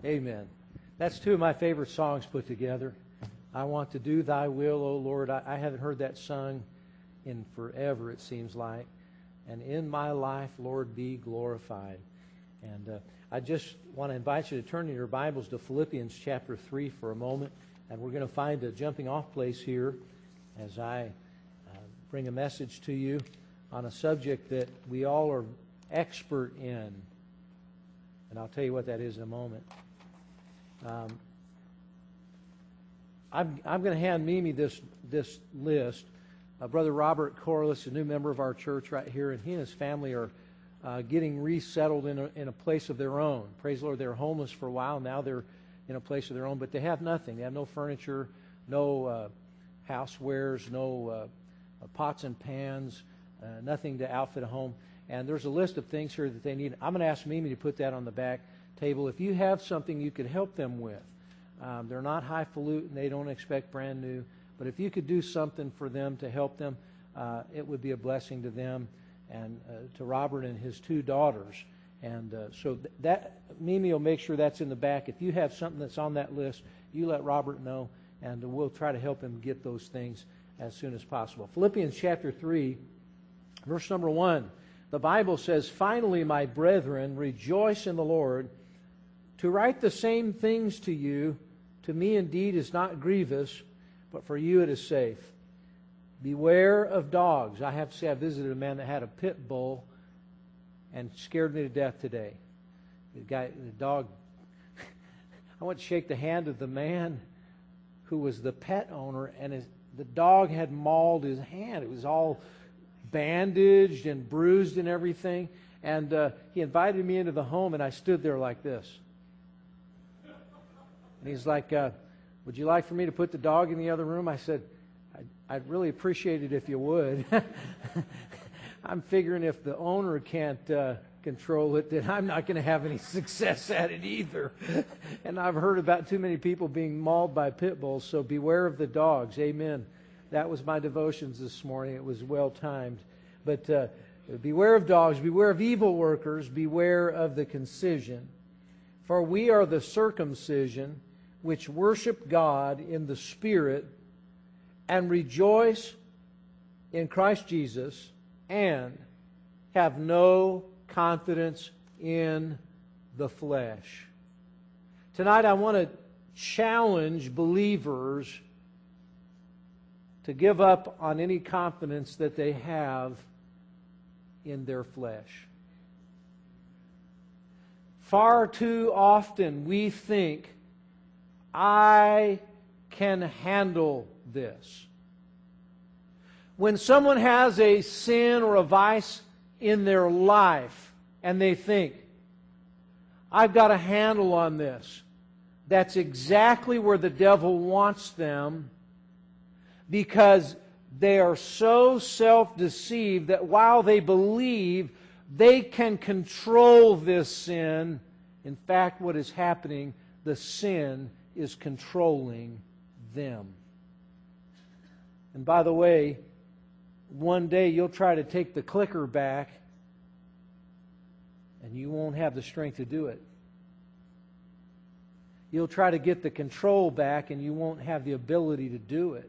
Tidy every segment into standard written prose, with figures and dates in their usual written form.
Amen. That's two of my favorite songs put together. I want to do thy will, O Lord. I haven't heard that sung in forever, it seems like. And in my life, Lord, be glorified. And I just want to invite you to turn in your Bibles to Philippians chapter 3 for a moment. And we're going to find a jumping off place here as I bring a message to you on a subject that we all are expert in. And I'll tell you what that is in a moment. I'm going to hand Mimi this list. Brother Robert Corliss, a new member of our church right here, and he and his family are getting resettled in a place of their own. Praise the Lord, they were homeless for a while. Now they're in a place of their own, but they have nothing. They have no furniture, no housewares, no pots and pans, nothing to outfit a home. And there's a list of things here that they need. I'm going to ask Mimi to put that on the back table. If you have something you could help them with, they're not highfalutin, they don't expect brand new, but if you could do something for them to help them, it would be a blessing to them and to Robert and his two daughters. And so that Mimi will make sure that's in the back. If you have something that's on that list, you let Robert know, and we'll try to help him get those things as soon as possible. Philippians chapter 3, verse number 1. The Bible says, "Finally, my brethren, rejoice in the Lord. To write the same things to you, to me indeed is not grievous, but for you it is safe. Beware of dogs." I have to say, I visited a man that had a pit bull and scared me to death today. The dog, I went to shake the hand of the man who was the pet owner, and the dog had mauled his hand. It was all bandaged and bruised and everything. And he invited me into the home, and I stood there like this. And he's like, "Would you like for me to put the dog in the other room?" I said, I'd really appreciate it if you would. I'm figuring if the owner can't control it, then I'm not going to have any success at it either. And I've heard about too many people being mauled by pit bulls, so beware of the dogs. Amen. That was my devotions this morning. It was well timed. But beware of dogs, beware of evil workers, beware of the concision. For we are the circumcision which worship God in the Spirit and rejoice in Christ Jesus and have no confidence in the flesh. Tonight I want to challenge believers to give up on any confidence that they have in their flesh. Far too often we think, I can handle this. When someone has a sin or a vice in their life and they think, I've got a handle on this, that's exactly where the devil wants them, because they are so self-deceived that while they believe they can control this sin, in fact, what is happening, the sin is controlling them. And by the way, one day you'll try to take the clicker back and you won't have the strength to do it. You'll try to get the control back and you won't have the ability to do it.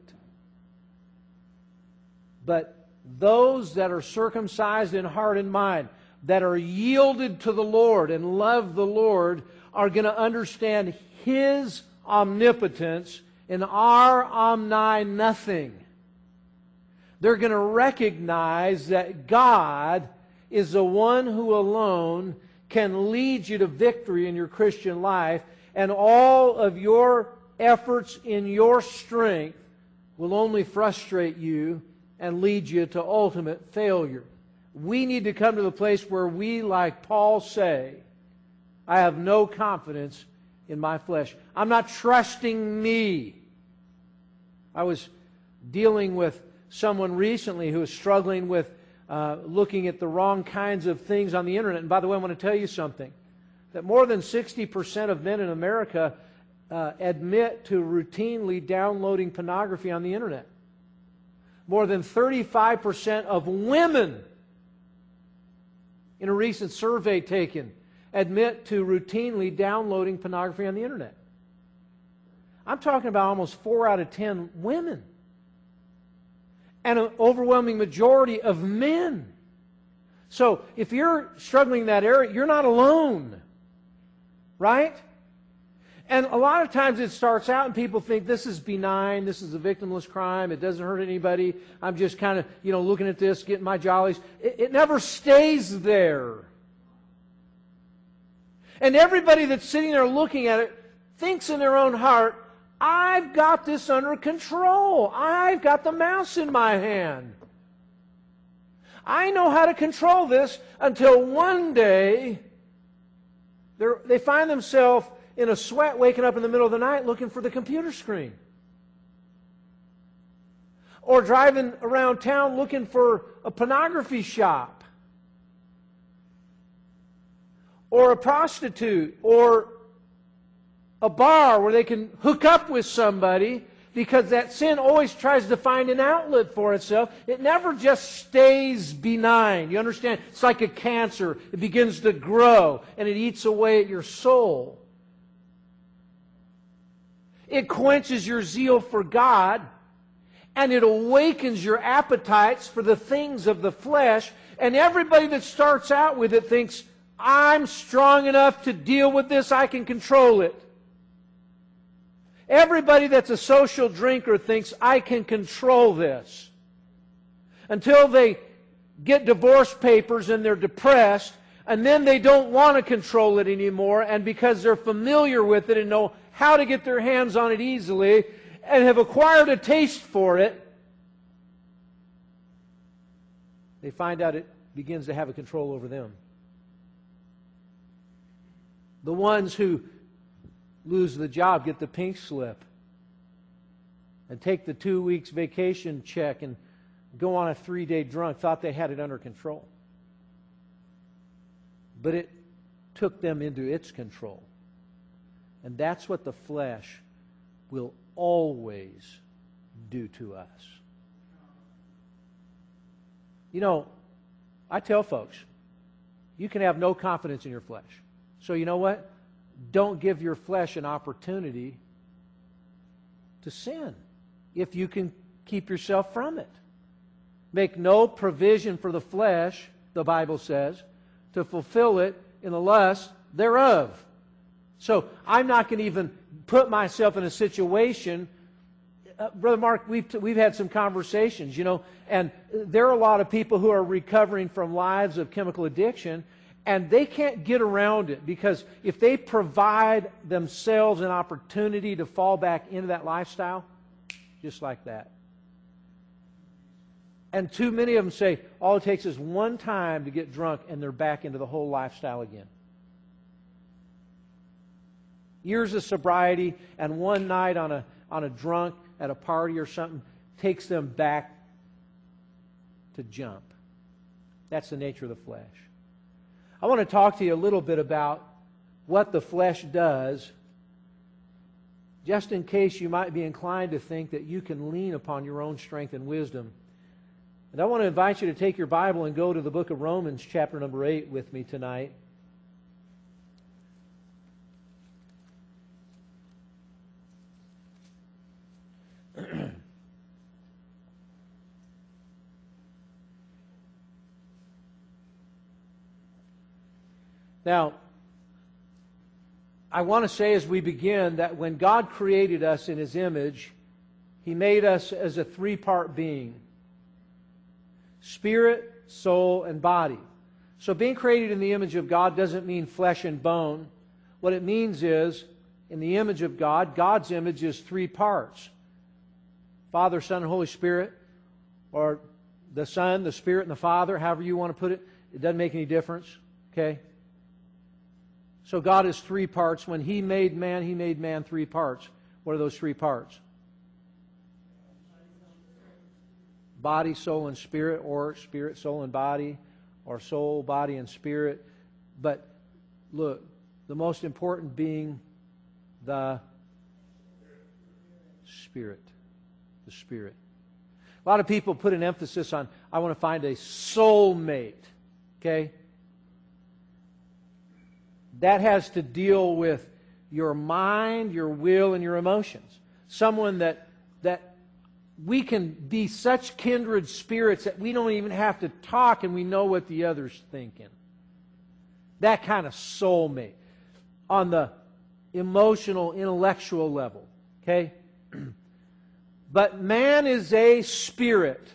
But those that are circumcised in heart and mind, that are yielded to the Lord and love the Lord, are going to understand His omnipotence and our omni-nothing. They're going to recognize that God is the one who alone can lead you to victory in your Christian life, and all of your efforts in your strength will only frustrate you and lead you to ultimate failure. We need to come to the place where we, like Paul, say, I have no confidence in my flesh. I'm not trusting me. I was dealing with someone recently who was struggling with looking at the wrong kinds of things on the internet. And by the way, I want to tell you something. That more than 60% of men in America admit to routinely downloading pornography on the internet. More than 35% of women in a recent survey taken admit to routinely downloading pornography on the internet. I'm talking about almost 4 out of 10 women. And an overwhelming majority of men. So if you're struggling in that area, you're not alone. Right? And a lot of times it starts out and people think this is benign, this is a victimless crime, it doesn't hurt anybody, I'm just kind of, looking at this, getting my jollies. It never stays there. And everybody that's sitting there looking at it thinks in their own heart, I've got this under control. I've got the mouse in my hand. I know how to control this, until one day they find themselves in a sweat waking up in the middle of the night looking for the computer screen. Or driving around town looking for a pornography shop. Or a prostitute. Or a bar where they can hook up with somebody, because that sin always tries to find an outlet for itself. It never just stays benign. You understand? It's like a cancer. It begins to grow and it eats away at your soul. It quenches your zeal for God, and it awakens your appetites for the things of the flesh. And everybody that starts out with it thinks, I'm strong enough to deal with this, I can control it. Everybody that's a social drinker thinks, I can control this. Until they get divorce papers and they're depressed, and then they don't want to control it anymore, and because they're familiar with it and know how to get their hands on it easily and have acquired a taste for it, they find out it begins to have a control over them. The ones who lose the job get the pink slip and take the 2 weeks vacation check and go on a 3-day drunk, thought they had it under control. But it took them into its control. And that's what the flesh will always do to us. I tell folks, you can have no confidence in your flesh. So you know what? Don't give your flesh an opportunity to sin if you can keep yourself from it. Make no provision for the flesh, the Bible says, to fulfill it in the lust thereof. So I'm not going to even put myself in a situation. Brother Mark, we've had some conversations, and there are a lot of people who are recovering from lives of chemical addiction, and they can't get around it, because if they provide themselves an opportunity to fall back into that lifestyle, just like that. And too many of them say, all it takes is one time to get drunk and they're back into the whole lifestyle again. Years of sobriety and one night on a drunk at a party or something takes them back to jump. That's the nature of the flesh. I want to talk to you a little bit about what the flesh does, just in case you might be inclined to think that you can lean upon your own strength and wisdom. And I want to invite you to take your Bible and go to the book of Romans, chapter number 8 with me tonight. Now, I want to say as we begin that when God created us in His image, He made us as a three-part being: spirit, soul, and body. So being created in the image of God doesn't mean flesh and bone. What it means is, in the image of God, God's image is three parts: Father, Son, and Holy Spirit, or the Son, the Spirit, and the Father, however you want to put it. It doesn't make any difference. Okay? So God is three parts. When He made man three parts. What are those three parts? Body, soul, and spirit, or spirit, soul, and body, or soul, body, and spirit. But look, the most important being the Spirit. The Spirit. A lot of people put an emphasis on, I want to find a soulmate. Okay? That has to deal with your mind, your will, and your emotions. Someone that we can be such kindred spirits that we don't even have to talk and we know what the other's thinking. That kind of soulmate on the emotional, intellectual level. Okay? But man is a spirit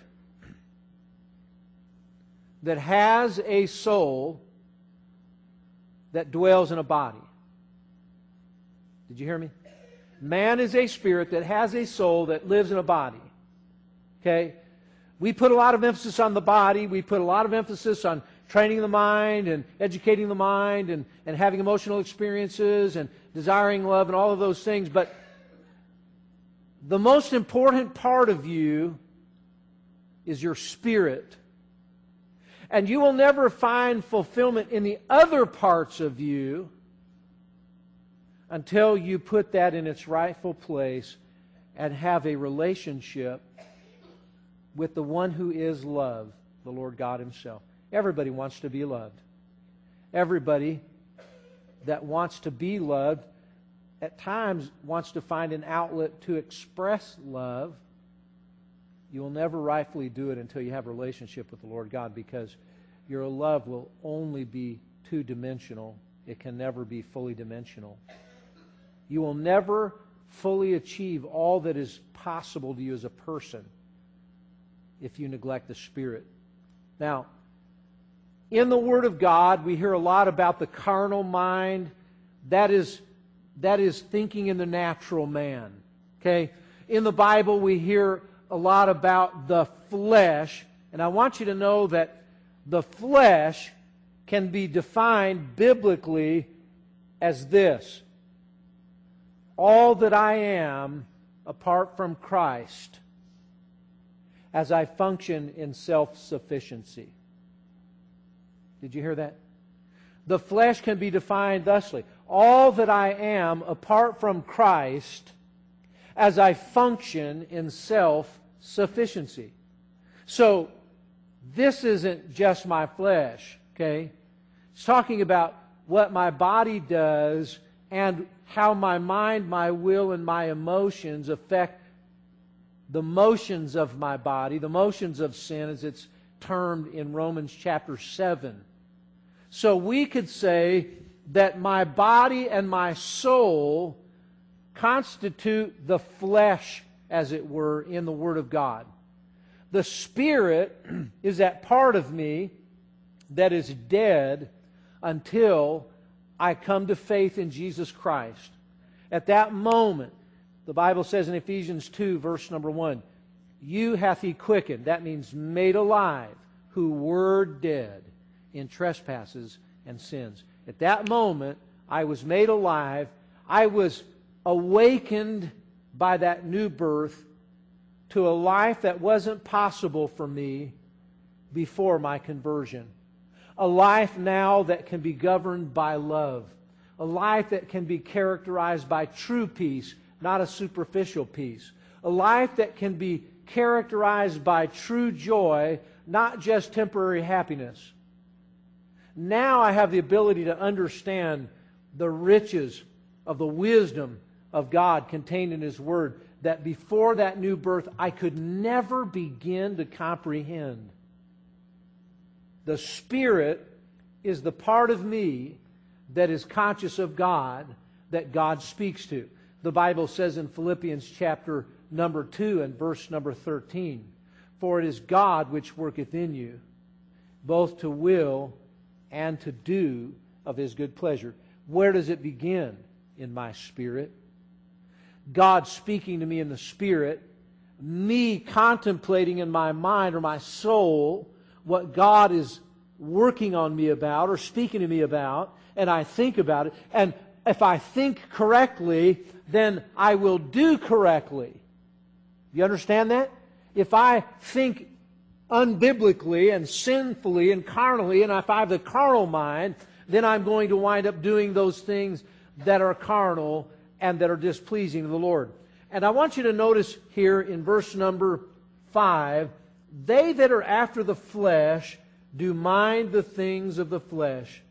that has a soul that dwells in a body. Did you hear me? Man is a spirit that has a soul that lives in a body. Okay? We put a lot of emphasis on the body. We put a lot of emphasis on training the mind and educating the mind and having emotional experiences and desiring love and all of those things. But the most important part of you is your spirit. And you will never find fulfillment in the other parts of you until you put that in its rightful place and have a relationship with the one who is love, the Lord God Himself. Everybody wants to be loved. Everybody that wants to be loved at times wants to find an outlet to express love. You will never rightfully do it until you have a relationship with the Lord God, because your love will only be two-dimensional. It can never be fully dimensional. You will never fully achieve all that is possible to you as a person if you neglect the Spirit. Now, in the Word of God, we hear a lot about the carnal mind. That is thinking in the natural man. Okay? In the Bible, we hear a lot about the flesh. And I want you to know that the flesh can be defined biblically as this: all that I am apart from Christ, as I function in self-sufficiency. Did you hear that? The flesh can be defined thusly: all that I am apart from Christ, as I function in self-sufficiency. So, this isn't just my flesh, okay? It's talking about what my body does and how my mind, my will, and my emotions affect the motions of my body, the motions of sin, as it's termed in Romans chapter 7. So we could say that my body and my soul constitute the flesh, as it were, in the Word of God. The Spirit is that part of me that is dead until I come to faith in Jesus Christ. At that moment, the Bible says in Ephesians 2, verse number 1, you hath He quickened, that means made alive, who were dead in trespasses and sins. At that moment, I was made alive. I was awakened by that new birth to a life that wasn't possible for me before my conversion. A life now that can be governed by love. A life that can be characterized by true peace, not a superficial peace. A life that can be characterized by true joy, not just temporary happiness. Now I have the ability to understand the riches of the wisdom of God contained in His Word that before that new birth I could never begin to comprehend. The Spirit is the part of me that is conscious of God, that God speaks to. The Bible says in Philippians chapter number 2 and verse number 13, for it is God which worketh in you, both to will and to do of His good pleasure. Where does it begin? In my spirit. God speaking to me in the Spirit, me contemplating in my mind or my soul what God is working on me about or speaking to me about, and I think about it. And if I think correctly, then I will do correctly. You understand that? If I think unbiblically and sinfully and carnally, and if I have the carnal mind, then I'm going to wind up doing those things that are carnal and that are displeasing to the Lord. And I want you to notice here in verse number 5, they that are after the flesh do mind the things of the flesh,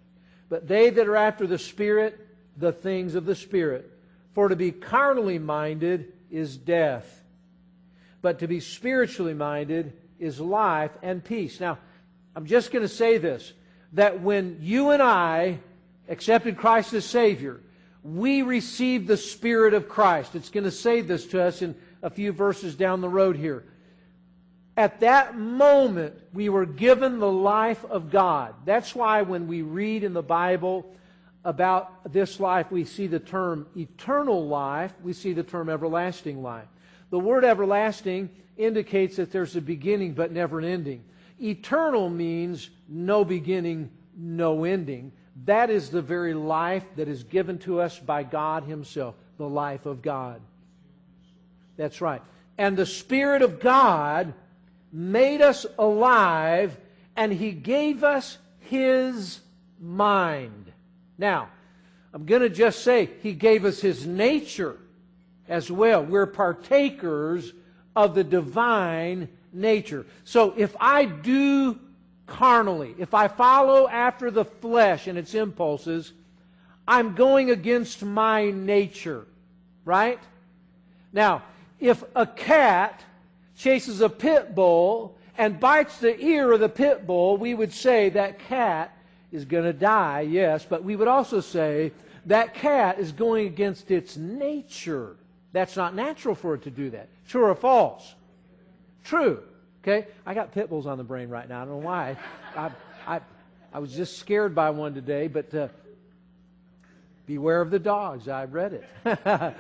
But they that are after the Spirit, the things of the Spirit. For to be carnally minded is death, but to be spiritually minded is life and peace. Now, I'm just going to say this, that when you and I accepted Christ as Savior, we received the Spirit of Christ. It's going to say this to us in a few verses down the road here. At that moment, we were given the life of God. That's why when we read in the Bible about this life, we see the term eternal life, we see the term everlasting life. The word everlasting indicates that there's a beginning but never an ending. Eternal means no beginning, no ending. That is the very life that is given to us by God Himself, the life of God. That's right. And the Spirit of God made us alive, and He gave us His mind. Now, I'm going to just say He gave us His nature as well. We're partakers of the divine nature. So if I do carnally, if I follow after the flesh and its impulses, I'm going against my nature, right? Now, if a cat chases a pit bull and bites the ear of the pit bull, we would say that cat is going to die, yes, but we would also say that cat is going against its nature. That's not natural for it to do that. True or false? True. Okay? I got pit bulls on the brain right now. I don't know why. I was just scared by one today, but beware of the dogs. I read it.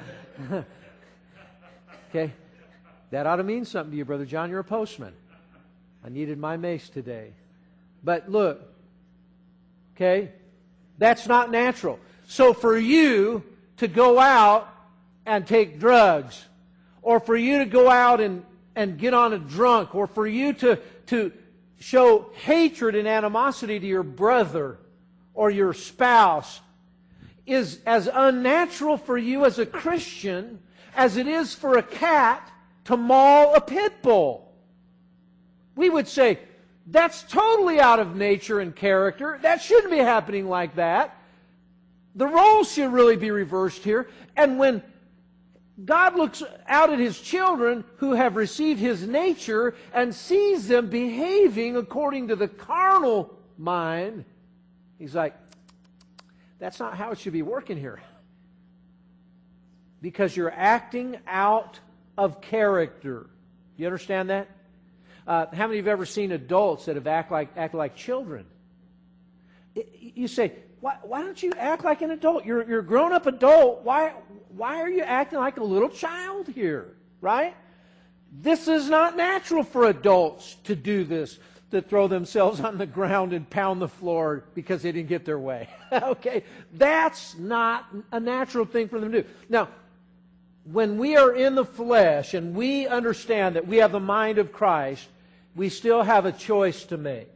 Okay? That ought to mean something to you, Brother John. You're a postman. I needed my mace today. But look, okay? That's not natural. So for you to go out and take drugs, or for you to go out and get on a drunk, or for you to show hatred and animosity to your brother or your spouse is as unnatural for you as a Christian as it is for a cat to maul a pit bull. We would say, that's totally out of nature and character. That shouldn't be happening like that. The roles should really be reversed here. And when God looks out at His children who have received His nature and sees them behaving according to the carnal mind, He's like, that's not how it should be working here. Because you're acting out of character. You understand that? How many of you have ever seen adults that have acted like children? You say, why don't you act like an adult? You're a grown-up adult. Why are you acting like a little child here? Right? This is not natural for adults to do this, to throw themselves on the ground and pound the floor because they didn't get their way. Okay? That's not a natural thing for them to do. Now, when we are in the flesh and we understand that we have the mind of Christ, we still have a choice to make.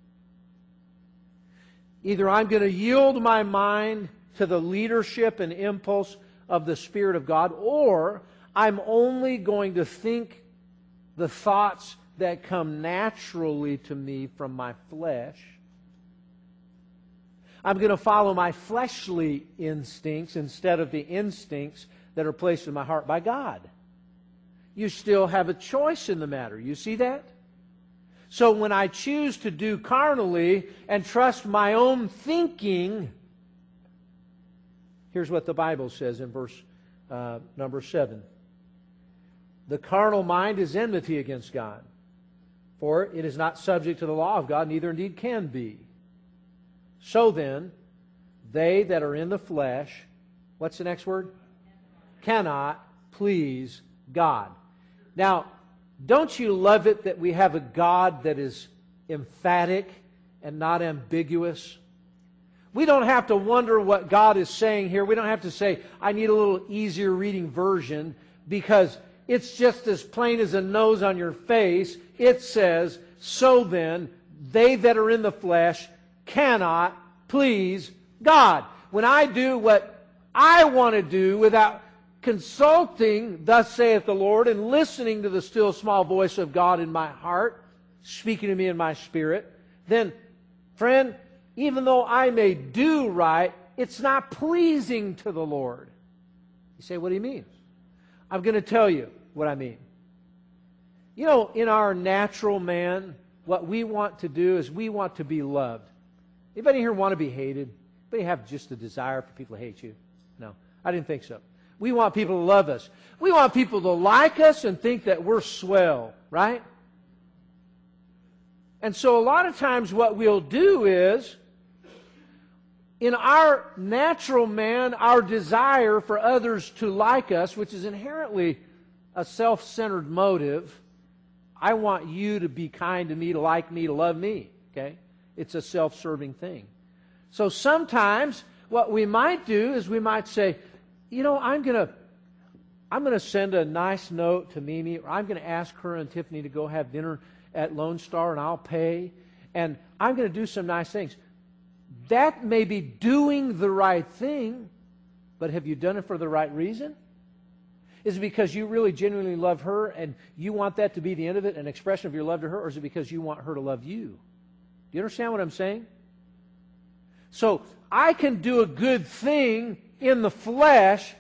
Either I'm going to yield my mind to the leadership and impulse of the Spirit of God, or I'm only going to think the thoughts that come naturally to me from my flesh. I'm going to follow my fleshly instincts instead of the instincts that are placed in my heart by God. You still have a choice in the matter. You see that? So when I choose to do carnally and trust my own thinking, here's what the Bible says in verse number 7. The carnal mind is enmity against God, for it is not subject to the law of God, neither indeed can be. So then, they that are in the flesh, what's the next word? Cannot please God. Now, don't you love it that we have a God that is emphatic and not ambiguous? We don't have to wonder what God is saying here. We don't have to say, I need a little easier reading version, because it's just as plain as a nose on your face. It says, so then, they that are in the flesh cannot please God. When I do what I want to do without consulting, thus saith the Lord, and listening to the still small voice of God in my heart, speaking to me in my spirit, then, friend, even though I may do right, it's not pleasing to the Lord. You say, what do you mean? I'm going to tell you what I mean. You know, in our natural man, what we want to do is we want to be loved. Anybody here want to be hated? Anybody have just a desire for people to hate you? No, I didn't think so. We want people to love us. We want people to like us and think that we're swell, right? And so a lot of times what we'll do is, in our natural man, our desire for others to like us, which is inherently a self-centered motive, I want you to be kind to me, to like me, to love me. Okay? It's a self-serving thing. So sometimes what we might do is we might say, you know, I'm going to send a nice note to Mimi, or I'm going to ask her and Tiffany to go have dinner at Lone Star, and I'll pay, and I'm going to do some nice things. That may be doing the right thing, but have you done it for the right reason? Is it because you really genuinely love her and you want that to be the end of it, an expression of your love to her, or is it because you want her to love you? Do you understand what I'm saying? So, I can do a good thing in the flesh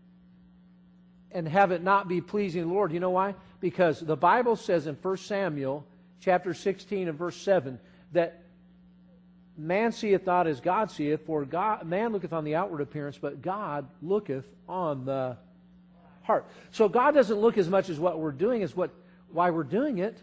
and have it not be pleasing to the Lord. You know why? Because the Bible says in 1 Samuel chapter 16 and verse 7 that man seeth not as God seeth, for man looketh on the outward appearance, but God looketh on the heart. So God doesn't look as much as what we're doing as why we're doing it.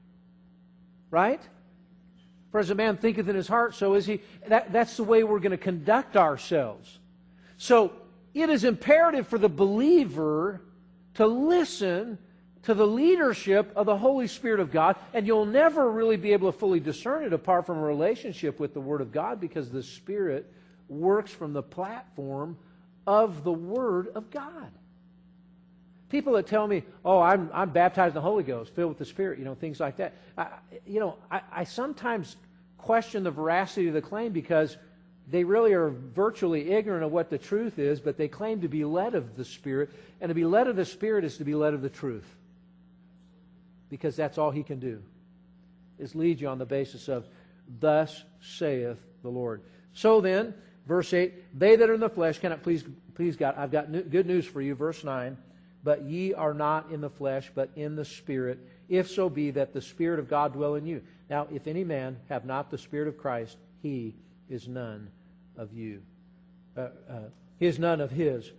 Right? For as a man thinketh in his heart, so is he. That's the way we're going to conduct ourselves. So it is imperative for the believer to listen to the leadership of the Holy Spirit of God, and you'll never really be able to fully discern it apart from a relationship with the Word of God, because the Spirit works from the platform of the Word of God. People that tell me, oh, I'm baptized in the Holy Ghost, filled with the Spirit, things like that. I sometimes question the veracity of the claim, because they really are virtually ignorant of what the truth is, but they claim to be led of the Spirit, and to be led of the Spirit is to be led of the truth. Because that's all He can do, is lead you on the basis of, thus saith the Lord. So then, verse 8, they that are in the flesh cannot please God. I've got good news for you, verse 9. But ye are not in the flesh, but in the Spirit, if so be that the Spirit of God dwell in you. Now, if any man have not the Spirit of Christ, he is none of you. He is none of his.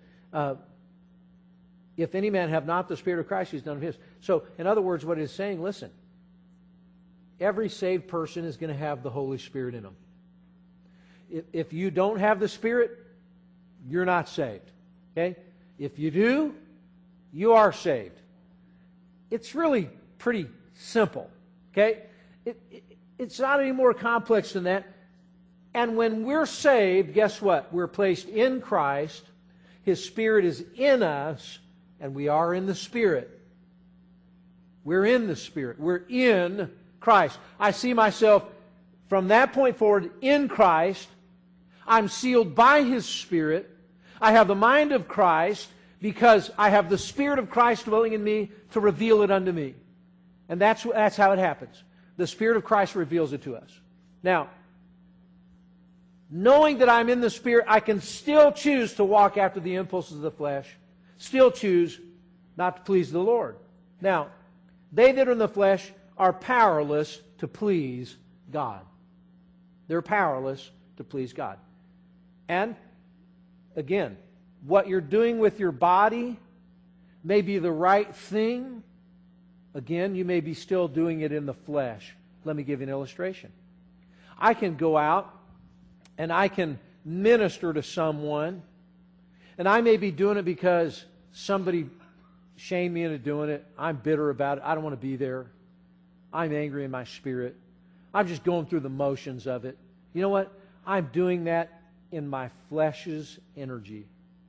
If any man have not the Spirit of Christ, he is none of his. So, in other words, what it is saying, listen, every saved person is going to have the Holy Spirit in them. If you don't have the Spirit, you're not saved. Okay? If you do, you are saved. It's really pretty simple. Okay? It's not any more complex than that. And when we're saved, guess what? We're placed in Christ. His Spirit is in us, and we are in the Spirit. We're in the Spirit. We're in Christ. I see myself from that point forward in Christ. I'm sealed by His Spirit. I have the mind of Christ, because I have the Spirit of Christ dwelling in me to reveal it unto me. And that's how it happens. The Spirit of Christ reveals it to us. Now, knowing that I'm in the Spirit, I can still choose to walk after the impulses of the flesh, still choose not to please the Lord. Now, they that are in the flesh are powerless to please God. They're powerless to please God. And, again, what you're doing with your body may be the right thing. Again, you may be still doing it in the flesh. Let me give you an illustration. I can go out and I can minister to someone, and I may be doing it because somebody shamed me into doing it. I'm bitter about it. I don't want to be there. I'm angry in my spirit. I'm just going through the motions of it. You know what? I'm doing that in my flesh's energy.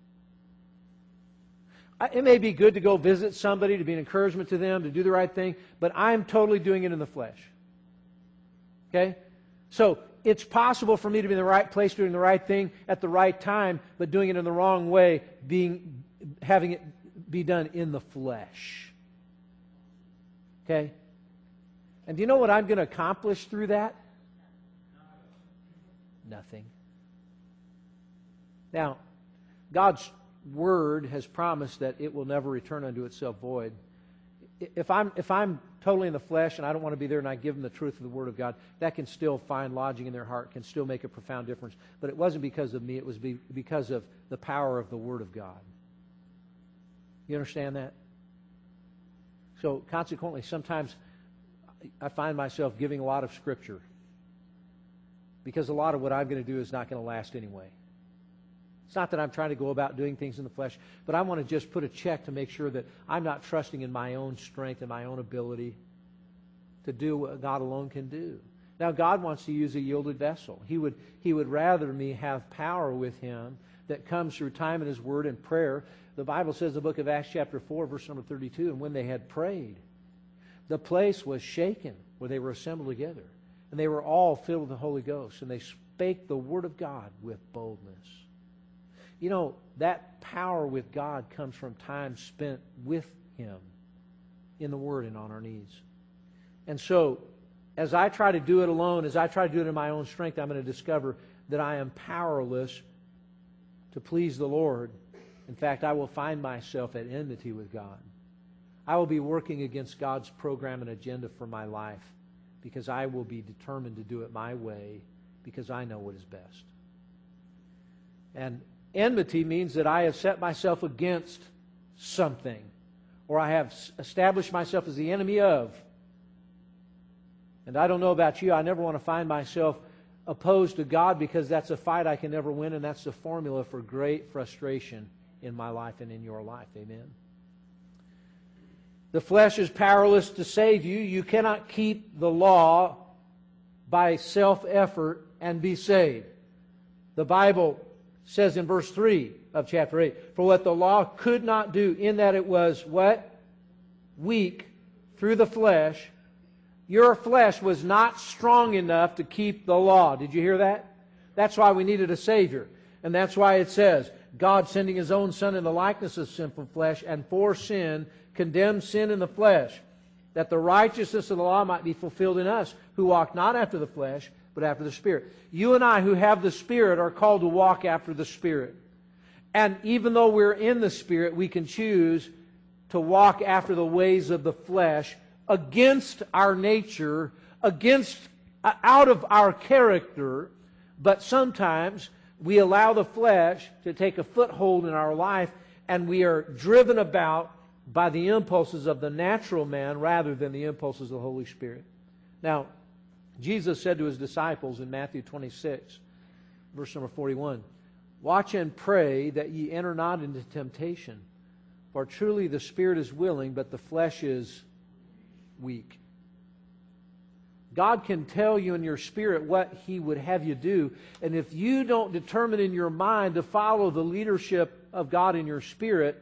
It may be good to go visit somebody, to be an encouragement to them, to do the right thing, but I'm totally doing it in the flesh. Okay? So, it's possible for me to be in the right place, doing the right thing at the right time, but doing it in the wrong way, having it be done in the flesh. Okay? And do you know what I'm going to accomplish through that? nothing. Now, God's Word has promised that it will never return unto itself void. If I'm totally in the flesh and I don't want to be there and I give them the truth of the Word of God, that can still find lodging in their heart, can still make a profound difference. But it wasn't because of me, it was because of the power of the Word of God. You understand that? So consequently, sometimes I find myself giving a lot of Scripture because a lot of what I'm going to do is not going to last anyway. It's not that I'm trying to go about doing things in the flesh, but I want to just put a check to make sure that I'm not trusting in my own strength and my own ability to do what God alone can do. Now, God wants to use a yielded vessel. He would rather me have power with Him that comes through time in His Word and prayer. The Bible says in the book of Acts chapter 4, verse number 32, and when they had prayed, the place was shaken where they were assembled together. And they were all filled with the Holy Ghost, and they spake the Word of God with boldness. You know, that power with God comes from time spent with Him in the Word and on our knees. And so, as I try to do it alone, as I try to do it in my own strength, I'm going to discover that I am powerless to please the Lord. In fact, I will find myself at enmity with God. I will be working against God's program and agenda for my life because I will be determined to do it my way because I know what is best. And enmity means that I have set myself against something, or I have established myself as the enemy of. And I don't know about you, I never want to find myself opposed to God because that's a fight I can never win, and that's the formula for great frustration in my life and in your life. Amen. The flesh is powerless to save you. You cannot keep the law by self-effort and be saved. The Bible says in verse 3 of chapter 8, for what the law could not do, in that it was what? Weak through the flesh. Your flesh was not strong enough to keep the law. Did you hear that? That's why we needed a Savior. And that's why it says, God sending His own Son in the likeness of sinful flesh, and for sin, condemned sin in the flesh, that the righteousness of the law might be fulfilled in us, who walk not after the flesh, but after the Spirit. You and I who have the Spirit are called to walk after the Spirit. And even though we're in the Spirit, we can choose to walk after the ways of the flesh against our nature, out of our character. But sometimes we allow the flesh to take a foothold in our life, and we are driven about by the impulses of the natural man rather than the impulses of the Holy Spirit. Now, Jesus said to His disciples in Matthew 26, verse number 41, watch and pray that ye enter not into temptation. For truly the spirit is willing, but the flesh is weak. God can tell you in your spirit what He would have you do. And if you don't determine in your mind to follow the leadership of God in your spirit,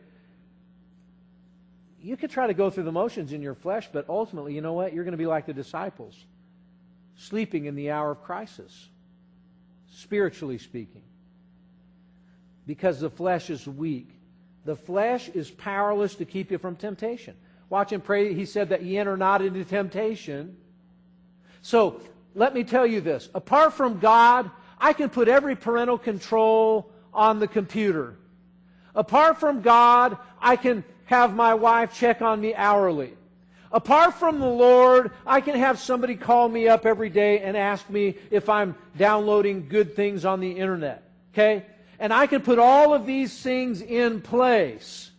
you could try to go through the motions in your flesh, but ultimately, you know what? You're going to be like the disciples, sleeping in the hour of crisis, spiritually speaking, because the flesh is weak. The flesh is powerless to keep you from temptation. Watch and pray, He said, that ye enter not into temptation. So, let me tell you this. Apart from God, I can put every parental control on the computer. Apart from God, I can have my wife check on me hourly. Apart from the Lord, I can have somebody call me up every day and ask me if I'm downloading good things on the internet. Okay? And I can put all of these things in place.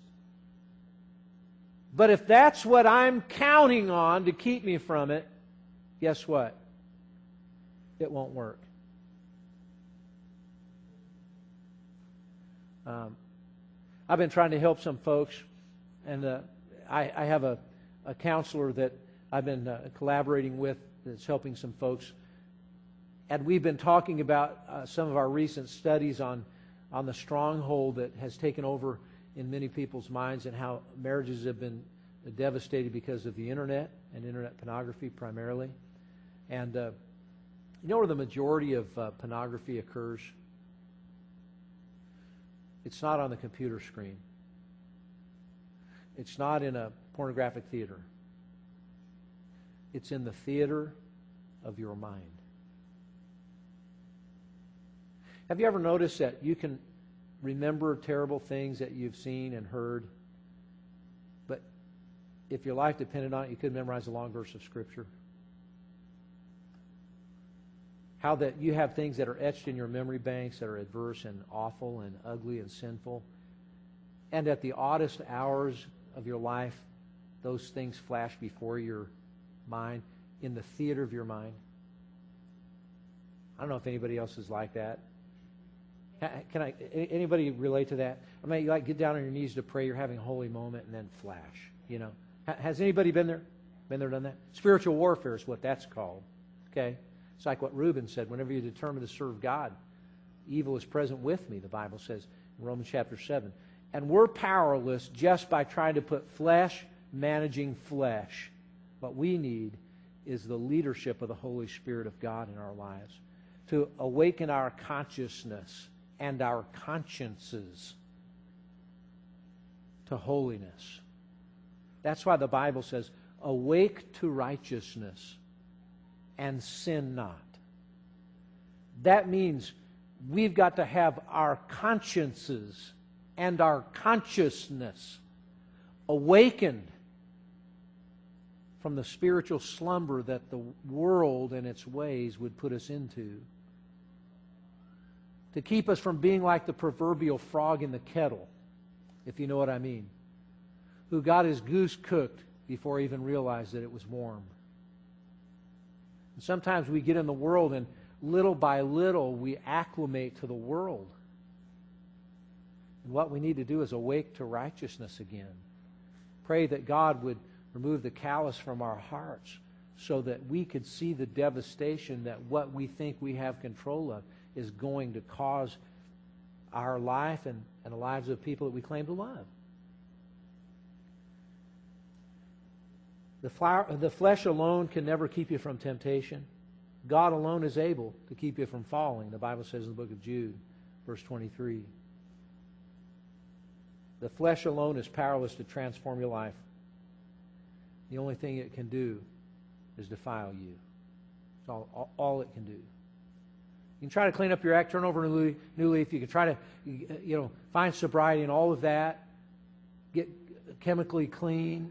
But if that's what I'm counting on to keep me from it, guess what? It won't work. I've been trying to help some folks, and I have a counselor that I've been collaborating with that's helping some folks. And we've been talking about some of our recent studies on the stronghold that has taken over in many people's minds and how marriages have been devastated because of the internet and internet pornography primarily. And you know where the majority of pornography occurs? It's not on the computer screen. It's not in a pornographic theater. It's in the theater of your mind. Have you ever noticed that you can remember terrible things that you've seen and heard, but if your life depended on it, you could memorize a long verse of Scripture? How that you have things that are etched in your memory banks that are adverse and awful and ugly and sinful, and at the oddest hours of your life, those things flash before your mind, in the theater of your mind. I don't know if anybody else is like that. Anybody relate to that? I mean, you like get down on your knees to pray, you're having a holy moment, and then flash, you know. Has anybody been there? Been there, done that? Spiritual warfare is what that's called. Okay? It's like what Reuben said, whenever you determine to serve God, evil is present with me, the Bible says in Romans chapter 7. And we're powerless just by trying to put flesh managing flesh. What we need is the leadership of the Holy Spirit of God in our lives to awaken our consciousness and our consciences to holiness. That's why the Bible says, awake to righteousness and sin not. That means we've got to have our consciences and our consciousness awakened from the spiritual slumber that the world and its ways would put us into, to keep us from being like the proverbial frog in the kettle, if you know what I mean, who got his goose cooked before he even realized that it was warm. And sometimes we get in the world and little by little we acclimate to the world. And what we need to do is awake to righteousness again. Pray that God would remove the callous from our hearts so that we could see the devastation that what we think we have control of is going to cause our life and the lives of people that we claim to love. The flesh alone can never keep you from temptation. God alone is able to keep you from falling. The Bible says in the book of Jude, verse 23. The flesh alone is powerless to transform your life. The only thing it can do is defile you. It's all it can do. You can try to clean up your act, turn over a new leaf. You can try to, find sobriety and all of that. Get chemically clean.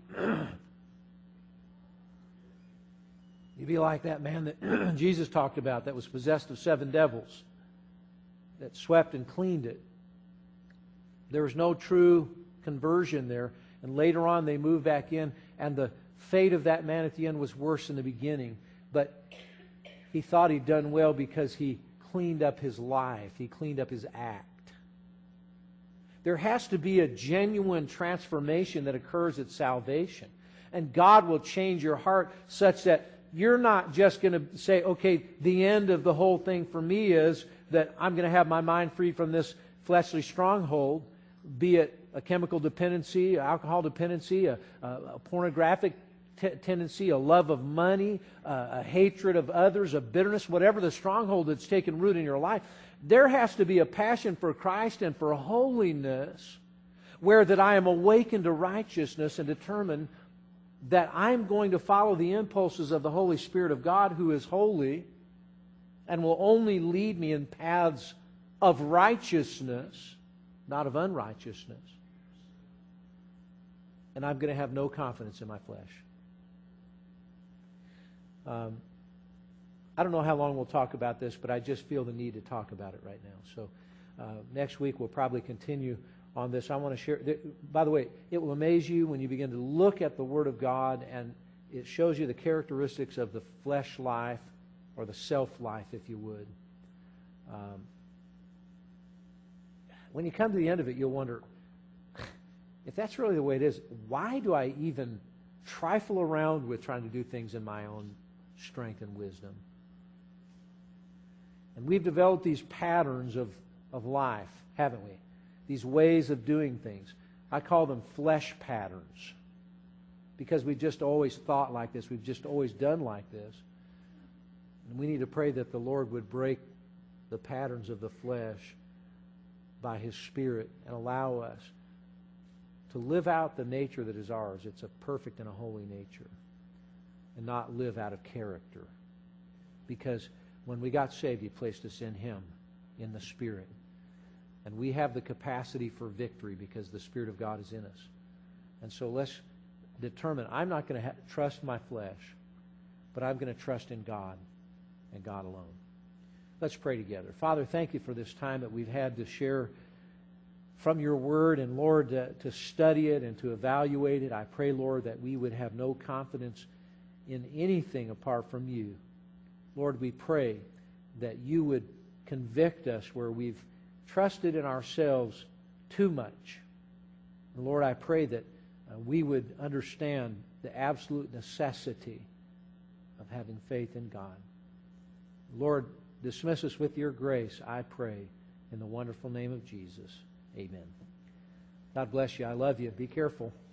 You'd be like that man that Jesus talked about that was possessed of 7 devils, that swept and cleaned it. There was no true conversion there. And later on they moved back in, and the fate of that man at the end was worse than the beginning. But he thought he'd done well because he cleaned up his life. He cleaned up his act. There has to be a genuine transformation that occurs at salvation. And God will change your heart such that you're not just going to say, okay, the end of the whole thing for me is that I'm going to have my mind free from this fleshly stronghold, be it a chemical dependency, alcohol dependency, a pornographic tendency, a love of money, a hatred of others, a bitterness, whatever the stronghold that's taken root in your life. There has to be a passion for Christ and for holiness, where that I am awakened to righteousness and determined that I'm going to follow the impulses of the Holy Spirit of God, who is holy and will only lead me in paths of righteousness, not of unrighteousness. And I'm going to have no confidence in my flesh. I don't know how long we'll talk about this, but I just feel the need to talk about it right now. So next week we'll probably continue on this. I want to share. By the way, it will amaze you when you begin to look at the Word of God, and it shows you the characteristics of the flesh life, or the self life, if you would. When you come to the end of it, you'll wonder, if that's really the way it is, why do I even trifle around with trying to do things in my own strength and wisdom? And we've developed these patterns of life, haven't we? These ways of doing things. I call them flesh patterns, because we've just always thought like this. We've just always done like this. And we need to pray that the Lord would break the patterns of the flesh by His Spirit and allow us to live out the nature that is ours. It's a perfect and a holy nature, and not live out of character. Because when we got saved, He placed us in Him. in the Spirit. And we have the capacity for victory because the Spirit of God is in us. And so let's determine, I'm not going to trust my flesh, but I'm going to trust in God and God alone. Let's pray together. Father, thank you for this time that we've had to share from your word, and Lord, to study it and to evaluate it. I pray, Lord, that we would have no confidence in anything apart from you. Lord, we pray that you would convict us where we've trusted in ourselves too much. And Lord, I pray that we would understand the absolute necessity of having faith in God. Lord, dismiss us with your grace, I pray, in the wonderful name of Jesus. Amen. God bless you. I love you. Be careful.